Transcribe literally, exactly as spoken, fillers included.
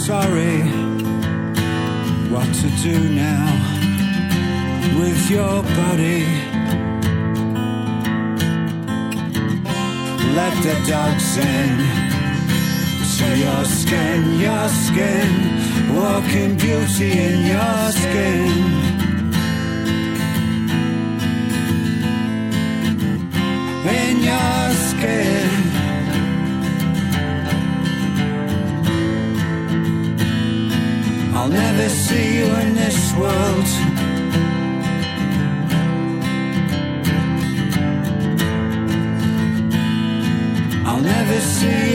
sorry what to do now with your body. Let the dogs in to your skin, your skin, walking beauty in your skin. In your skin. I'll never see you in this world. I'll never see